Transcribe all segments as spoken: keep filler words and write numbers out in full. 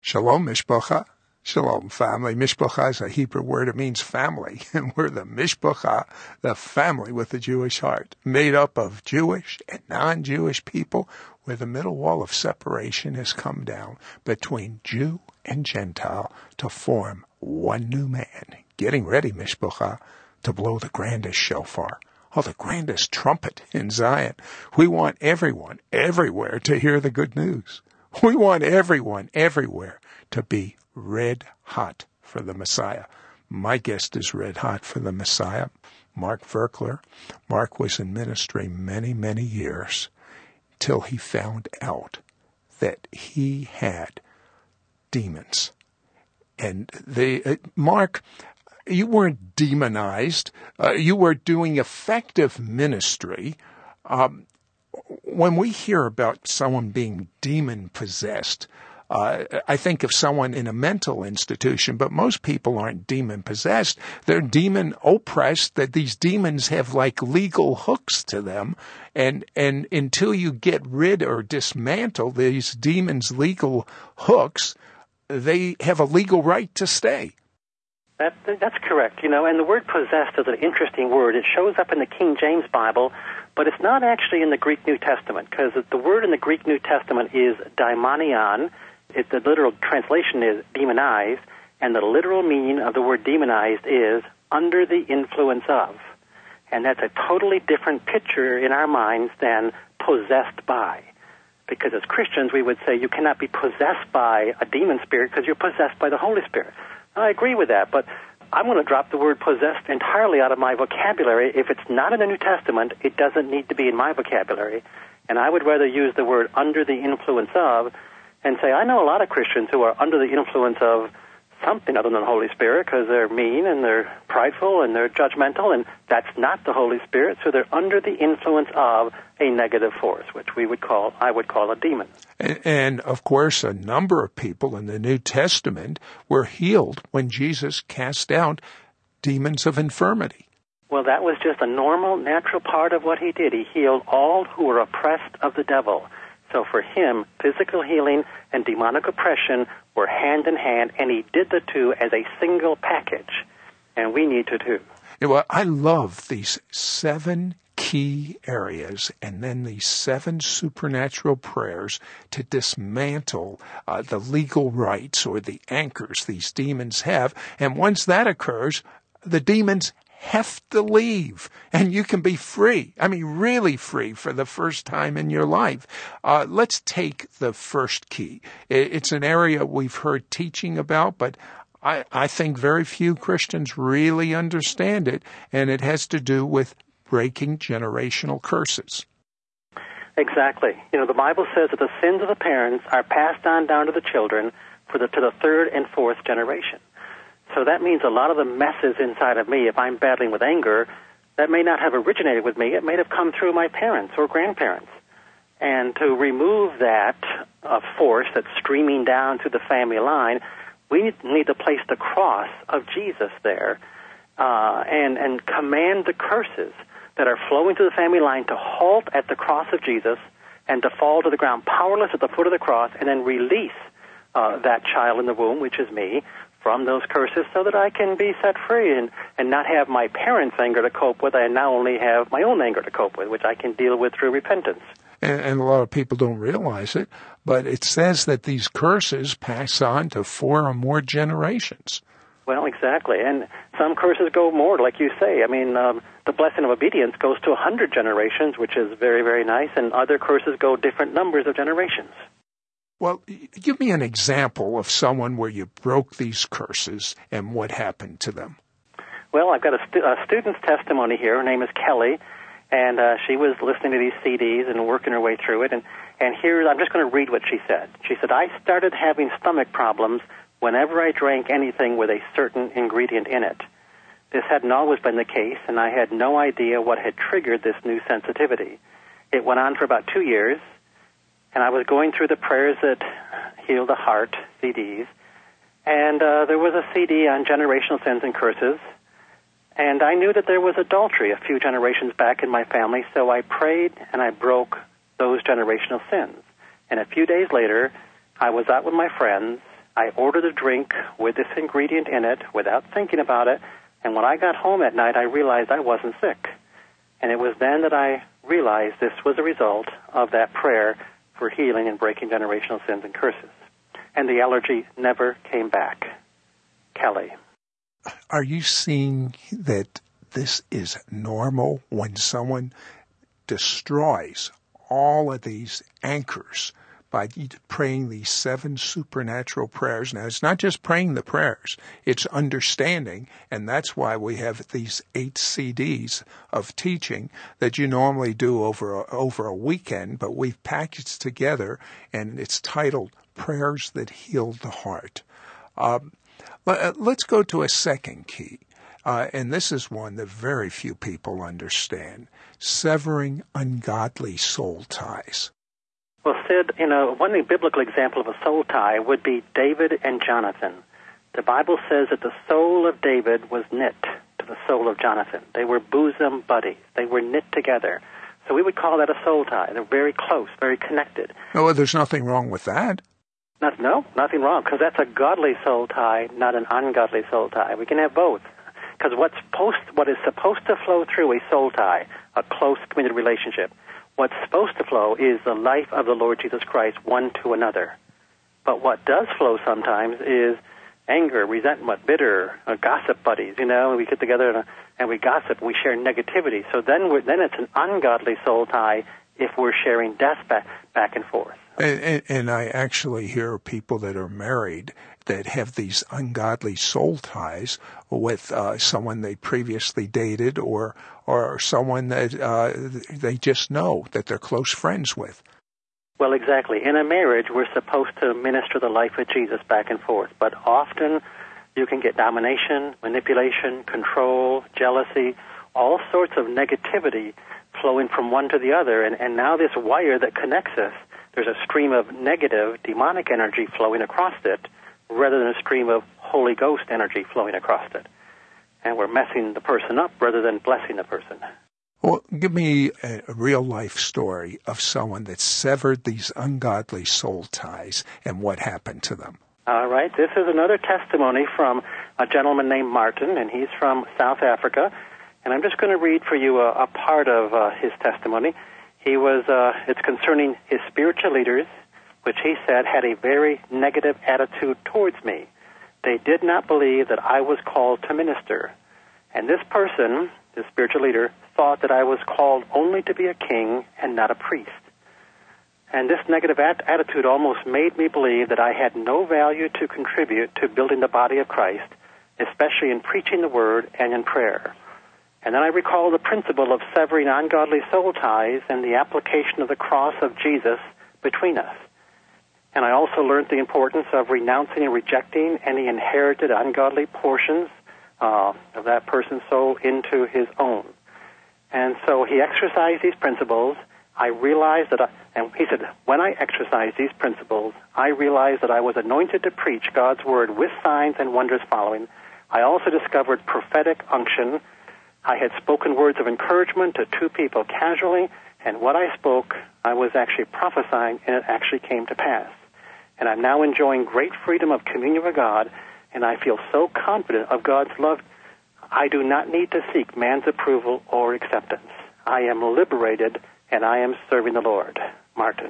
Shalom, Mishpacha. Shalom, family. Mishpacha is a Hebrew word. It means family. And we're the Mishpacha, the family with a Jewish heart, made up of Jewish and non-Jewish people, where the middle wall of separation has come down between Jew and Gentile to form one new man. Getting ready, Mishpacha, to blow the grandest shofar. Oh, the grandest trumpet in Zion. We want everyone, everywhere, to hear the good news. We want everyone, everywhere, to be red hot for the Messiah. My guest is red hot for the Messiah, Mark Virkler. Mark was in ministry many, many years till he found out that he had demons. And they, uh, Mark, you weren't demonized. Uh, you were doing effective ministry. Um, when we hear about someone being demon-possessed, uh, I think of someone in a mental institution, but most people aren't demon-possessed. They're demon-oppressed, that these demons have like legal hooks to them. And, and until you get rid or dismantle these demons' legal hooks, they have a legal right to stay. That, that's correct, you know, and the word possessed is an interesting word. It shows up in the King James Bible, but it's not actually in the Greek New Testament, because the word in the Greek New Testament is daimonion. It, the literal translation is demonized, and the literal meaning of the word demonized is under the influence of. And that's a totally different picture in our minds than possessed by. Because as Christians, we would say you cannot be possessed by a demon spirit because you're possessed by the Holy Spirit. I agree with that, but I'm going to drop the word possessed entirely out of my vocabulary. If it's not in the New Testament, it doesn't need to be in my vocabulary. And I would rather use the word under the influence of and say, I know a lot of Christians who are under the influence of something other than the Holy Spirit because they're mean and they're prideful and they're judgmental, and that's not the Holy Spirit, so they're under the influence of a negative force, which we would call, I would call a demon. And, and of course, a number of people in the New Testament were healed when Jesus cast out demons of infirmity. Well, that was just a normal, natural part of what he did. He healed all who were oppressed of the devil. So for him, physical healing and demonic oppression were hand in hand, and he did the two as a single package, and we need to too. Well, I love these seven key areas and then these seven supernatural prayers to dismantle uh, the legal rights or the anchors these demons have. And once that occurs, the demons have to leave, and you can be free. I mean, really free for the first time in your life. Uh, let's take the first key. It's an area we've heard teaching about, but I, I think very few Christians really understand it, and it has to do with breaking generational curses. Exactly. You know, the Bible says that the sins of the parents are passed on down to the children for the, to the third and fourth generation. So that means a lot of the messes inside of me, if I'm battling with anger, that may not have originated with me. It may have come through my parents or grandparents. And to remove that uh, force that's streaming down through the family line, we need, need to place the cross of Jesus there uh, and, and command the curses that are flowing through the family line to halt at the cross of Jesus and to fall to the ground powerless at the foot of the cross, and then release uh, that child in the womb, which is me, from those curses so that I can be set free and, and not have my parents' anger to cope with. I now only have my own anger to cope with, which I can deal with through repentance. And, and a lot of people don't realize it, but it says that these curses pass on to four or more generations. Well, exactly. And some curses go more, like you say. I mean, um, the blessing of obedience goes to one hundred generations, which is very, very nice, and other curses go different numbers of generations. Well, give me an example of someone where you broke these curses and what happened to them. Well, I've got a, stu- a student's testimony here. Her name is Kelly, and uh, she was listening to these C Ds and working her way through it. And, and here, I'm just going to read what she said. She said, I started having stomach problems whenever I drank anything with a certain ingredient in it. This hadn't always been the case, and I had no idea what had triggered this new sensitivity. It went on for about two years. And I was going through the Prayers That Heal the Heart C Ds, and uh, there was a C D on generational sins and curses, and I knew that there was adultery a few generations back in my family, so I prayed and I broke those generational sins. And a few days later, I was out with my friends. I ordered a drink with this ingredient in it without thinking about it, and when I got home at night, I realized I wasn't sick. And it was then that I realized this was a result of that prayer for healing and breaking generational sins and curses. And the allergy never came back. Kelly. Are you seeing that this is normal when someone destroys all of these anchors by praying these seven supernatural prayers? Now, it's not just praying the prayers, it's understanding, and that's why we have these eight C Ds of teaching that you normally do over a, over a weekend, but we've packaged together, and it's titled Prayers That Heal the Heart. Um, let, let's go to a second key, uh, and this is one that very few people understand: severing ungodly soul ties. Well, Sid, you know, one biblical example of a soul tie would be David and Jonathan. The Bible says that the soul of David was knit to the soul of Jonathan. They were bosom buddies. They were knit together. So we would call that a soul tie. They're very close, very connected. No, there's nothing wrong with that. Not, no, nothing wrong, because that's a godly soul tie, not an ungodly soul tie. We can have both. Because what's supposed, what is supposed to flow through a soul tie, a close, committed relationship, what's supposed to flow is the life of the Lord Jesus Christ, one to another. But what does flow sometimes is anger, resentment, bitter, uh, gossip buddies. You know, we get together and, uh, and we gossip, we share negativity. So then, we're, then it's an ungodly soul tie if we're sharing death back, back and forth. And, and, and I actually hear people that are married that have these ungodly soul ties with uh, someone they previously dated or or someone that uh, they just know that they're close friends with. Well, exactly. In a marriage, we're supposed to minister the life of Jesus back and forth, but often you can get domination, manipulation, control, jealousy, all sorts of negativity flowing from one to the other, and, and now this wire that connects us, there's a stream of negative, demonic energy flowing across it, rather than a stream of Holy Ghost energy flowing across it. And we're messing the person up rather than blessing the person. Well, give me a, a real-life story of someone that severed these ungodly soul ties and what happened to them. All right. This is another testimony from a gentleman named Martin, and he's from South Africa. And I'm just going to read for you a, a part of uh, his testimony. He was, uh, it's concerning his spiritual leaders, which he said had a very negative attitude towards me. They did not believe that I was called to minister. And this person, this spiritual leader, thought that I was called only to be a king and not a priest. And this negative at- attitude almost made me believe that I had no value to contribute to building the body of Christ, especially in preaching the word and in prayer. And then I recall the principle of severing ungodly soul ties and the application of the cross of Jesus between us. And I also learned the importance of renouncing and rejecting any inherited ungodly portions uh, of that person's soul into his own. And so he exercised these principles. I realized that, I, and he said, when I exercised these principles, I realized that I was anointed to preach God's word with signs and wonders following. I also discovered prophetic unction. I had spoken words of encouragement to two people casually, and what I spoke, I was actually prophesying, and it actually came to pass. And I'm now enjoying great freedom of communion with God, and I feel so confident of God's love, I do not need to seek man's approval or acceptance. I am liberated, and I am serving the Lord. Martin.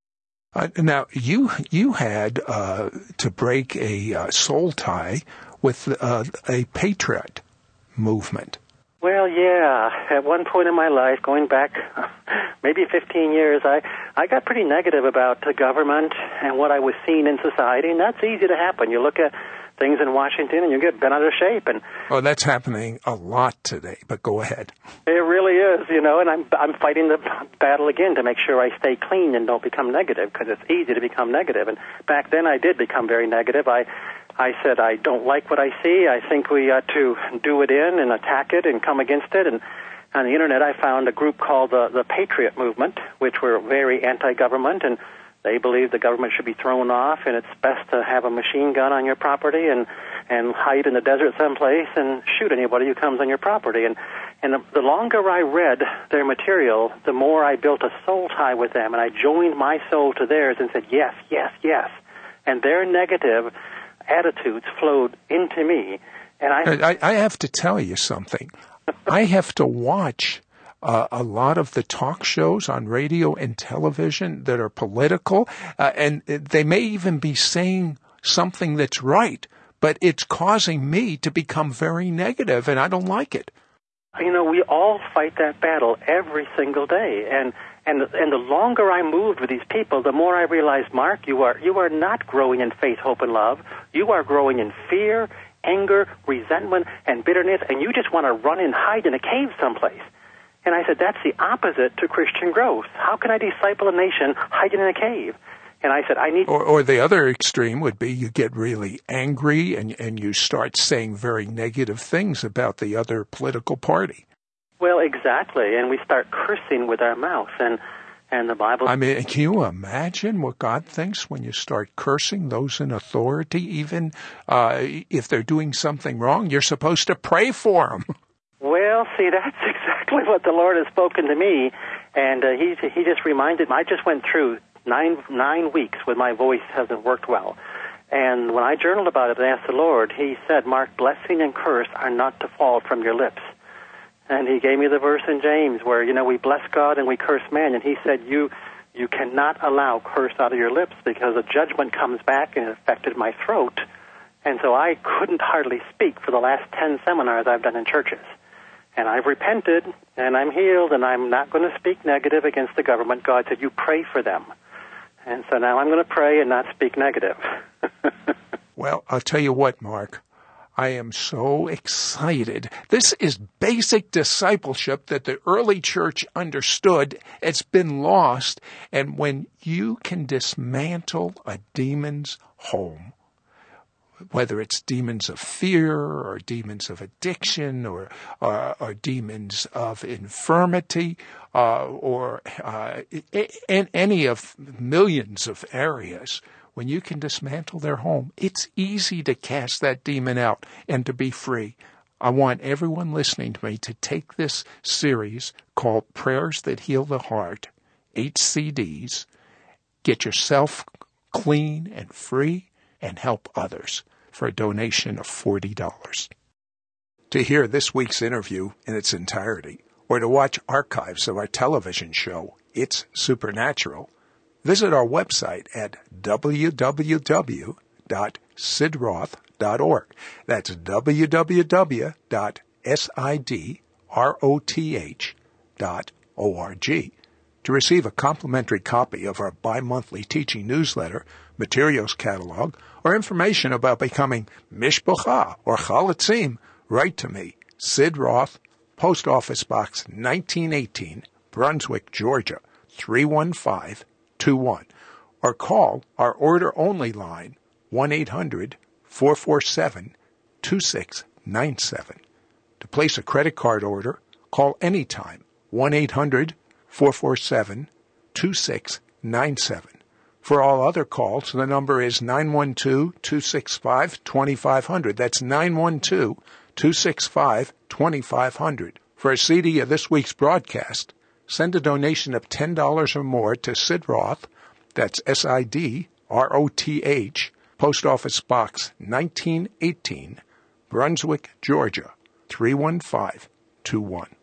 Uh, now, you you had uh, to break a uh, soul tie with uh, a patriot movement. Well, yeah. At one point in my life, going back maybe fifteen years, I, I got pretty negative about the government and what I was seeing in society, and that's easy to happen. You look at things in Washington and you get bent out of shape. And oh, that's happening a lot today, but go ahead. It really is, you know, and I'm, I'm fighting the battle again to make sure I stay clean and don't become negative, because it's easy to become negative. And back then I did become very negative. I I said, I don't like what I see. I think we ought to do it in and attack it and come against it. And on the Internet, I found a group called the, the Patriot Movement, which were very anti-government, and they believe the government should be thrown off, and it's best to have a machine gun on your property and, and hide in the desert someplace and shoot anybody who comes on your property. And, and the, the longer I read their material, the more I built a soul tie with them, and I joined my soul to theirs and said, yes, yes, yes. And their negative attitudes flowed into me. And I, I, I have to tell you something. I have to watch uh, a lot of the talk shows on radio and television that are political, uh, and they may even be saying something that's right, but it's causing me to become very negative, and I don't like it. You know, we all fight that battle every single day, and and and the longer I moved with these people, the more I realized, Mark, you are you are not growing in faith, hope, and love. You are growing in fear, anger, resentment, and bitterness, and you just want to run and hide in a cave someplace. And I said, that's the opposite to Christian growth. How can I disciple a nation hiding in a cave? And I said, I need... Or, or the other extreme would be you get really angry and, and you start saying very negative things about the other political party. Well, exactly. And we start cursing with our mouth. And, and the Bible... I mean, can you imagine what God thinks when you start cursing those in authority? Even uh, if they're doing something wrong, you're supposed to pray for them. Well, see, that's exactly what the Lord has spoken to me. And uh, he, he just reminded me, I just went through... Nine nine weeks when my voice hasn't worked well. And when I journaled about it and asked the Lord, he said, Mark, blessing and curse are not to fall from your lips. And he gave me the verse in James where, you know, we bless God and we curse man. And he said, you you cannot allow curse out of your lips because a judgment comes back and it affected my throat. And so I couldn't hardly speak for the last ten seminars I've done in churches. And I've repented, and I'm healed, and I'm not going to speak negative against the government. God said, you pray for them. And so now I'm going to pray and not speak negative. Well, I'll tell you what, Mark. I am so excited. This is basic discipleship that the early church understood. It's been lost. And when you can dismantle a demon's home, whether it's demons of fear or demons of addiction or uh, or demons of infirmity uh, or uh, in any of millions of areas, when you can dismantle their home, it's easy to cast that demon out and to be free. I want everyone listening to me to take this series called Prayers That Heal the Heart, eight C Ds, get yourself clean and free, and help others for a donation of forty dollars. To hear this week's interview in its entirety, or to watch archives of our television show, It's Supernatural, visit our website at w w w dot sid roth dot org. That's w w w dot sid roth dot org. To receive a complimentary copy of our bi-monthly teaching newsletter, materials catalog, or information about becoming Mishpocha or Chalatzim, write to me, Sid Roth, Post Office Box nineteen eighteen, Brunswick, Georgia, three one five two one, or call our order-only line, one eight hundred four four seven two six nine seven. To place a credit card order, call anytime, one eight hundred four four seven two six nine seven. For all other calls, the number is nine one two two six five two five zero zero. That's nine one two two six five two five zero zero. For a C D of this week's broadcast, send a donation of ten dollars or more to Sid Roth, that's S I D R O T H, Post Office Box nineteen eighteen, Brunswick, Georgia, three one five two one.